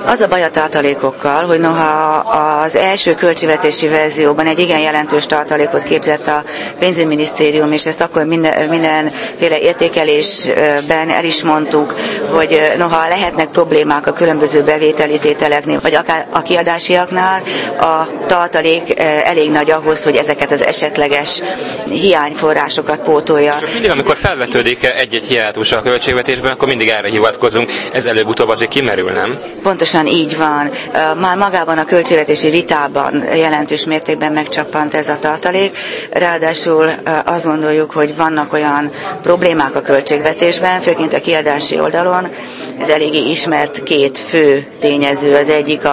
Az a baj a tartalékokkal, hogy noha az első költségvetési verzióban egy igen jelentős tartalékot képzett a pénzügyminisztérium, és ezt akkor mindenféle értékelésben el is mondtuk, hogy noha lehetnek problémák a különböző bevételi tételeknél, vagy akár a kiadásiaknál, a tartalék elég nagy ahhoz, hogy ezeket az esetleges hiányforrásokat pótolja. Mindig, amikor felvetődik egy-egy hiátus a költségvetésben, akkor mindig erre hivatkozunk, ez előbb-utóbb azért kimerül, nem? Pontosan így van. Már magában a költségvetési vitában jelentős mértékben megcsappant ez a tartalék. Ráadásul azt gondoljuk, hogy vannak olyan problémák a költségvetésben, főként a kiadási oldalon. Ez eléggé ismert két fő tényező. Az egyik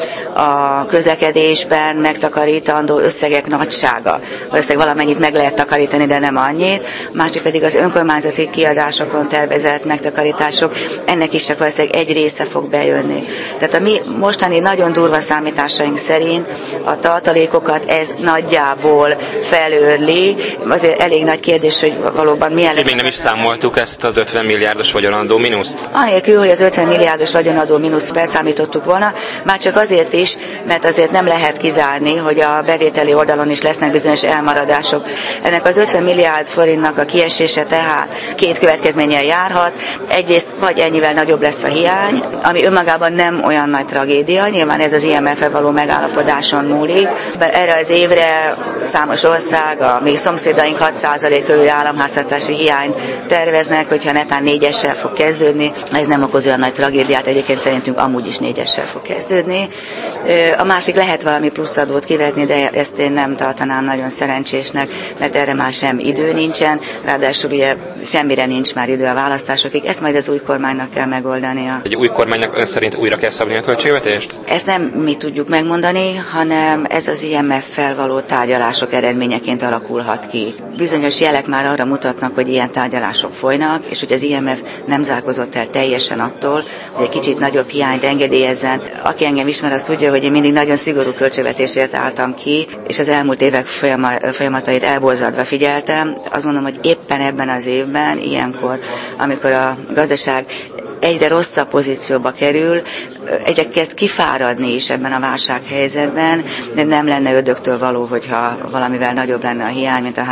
a közlekedésben megtakarítandó összegek nagysága. Valószínűleg valamennyit meg lehet takarítani, de nem annyit. Másik pedig az önkormányzati kiadásokon tervezett megtakarítások. Ennek is csak valószínűleg egy része fog bejönni. Tehát a mi mostani nagyon durva számításaink szerint a tartalékokat ez nagyjából felőrli. Azért elég nagy kérdés, hogy valóban milyen lesz. Még nem is számoltuk ezt az 50 milliárdos vagyonadó mínuszt? Anélkül, hogy az 50 milliárdos vagyonadó mínuszt beszámítottuk volna, már csak azért is, mert azért nem lehet kizárni, hogy a bevételi oldalon is lesznek bizonyos elmaradások. Ennek az 50 milliárd forintnak a kiesése tehát két következménnyel járhat. Egyrészt vagy ennyivel nagyobb lesz a hiány, ami önmagában nem olyan nagy tragédia, nyilván ez az IMF-fel való megállapodáson múlik. Erre az évre számos ország, a még szomszédaink 6% körül államháztartási hiányt terveznek, hogyha netán 4-essel fog kezdődni. Ez nem okoz olyan nagy tragédiát, egyébként szerintünk amúgy is 4-essel fog kezdődni. A másik lehet valami pluszadót kivetni, de ezt én nem tartanám nagyon szerencsésnek, mert erre már sem idő nincsen, ráadásul ugye semmire nincs már idő a választásokig, ezt majd az új kormánynak kell megoldania. Egy új kormánynak ön szerint újra kell szabni a költségvetést? Ezt nem mi tudjuk megmondani, hanem ez az IMF-fel való tárgyalások eredményeként alakulhat ki. Bizonyos jelek már arra mutatnak, hogy ilyen tárgyalások folynak, és hogy az IMF nem zárkózott el teljesen attól, hogy egy kicsit nagyobb hiányt engedélyezzen. Aki engem ismer, azt tudja, hogy én mindig nagyon szigorú költségvetésért álltam ki, és az elmúlt évek folyamatait elborzadva figyeltem. Azt mondom, hogy éppen ebben az évben, ilyenkor, amikor a gazdaság egyre rosszabb pozícióba kerül, egyre kezd kifáradni is ebben a válsághelyzetben, de nem lenne ördögtől való, hogyha valamivel nagyobb lenne a hiány, mint a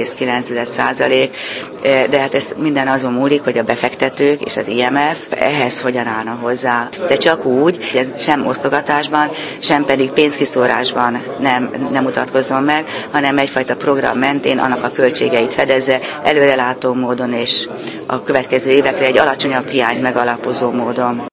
3,9%, de hát ez minden azon múlik, hogy a befektetők és az IMF ehhez hogyan állna hozzá. De csak úgy, hogy ez sem osztogatásban, sem pedig pénzkiszórásban nem mutatkozzon meg, hanem egyfajta program mentén annak a költségeit fedezze előrelátó módon és a következő évekre egy alacsonyabb hiányt megalapozó módon.